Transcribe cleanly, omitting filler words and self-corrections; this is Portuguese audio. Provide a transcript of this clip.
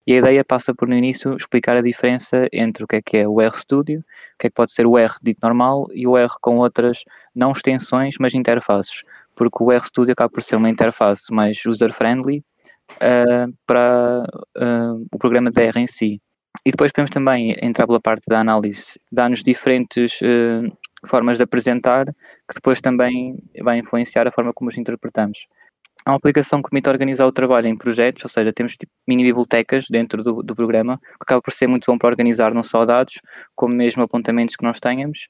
E a ideia passa por, no início, explicar a diferença entre o que é o RStudio, o que pode ser o R dito normal e o R com outras, não extensões, mas interfaces. Porque o RStudio acaba por ser uma interface mais user-friendly para o programa de R em si. E depois podemos também entrar pela parte da análise, dá-nos diferentes formas de apresentar, que depois também vai influenciar a forma como os interpretamos. Há uma aplicação que permite organizar o trabalho em projetos, ou seja, temos tipo mini bibliotecas dentro do programa, que acaba por ser muito bom para organizar não só dados, como mesmo apontamentos que nós tenhamos,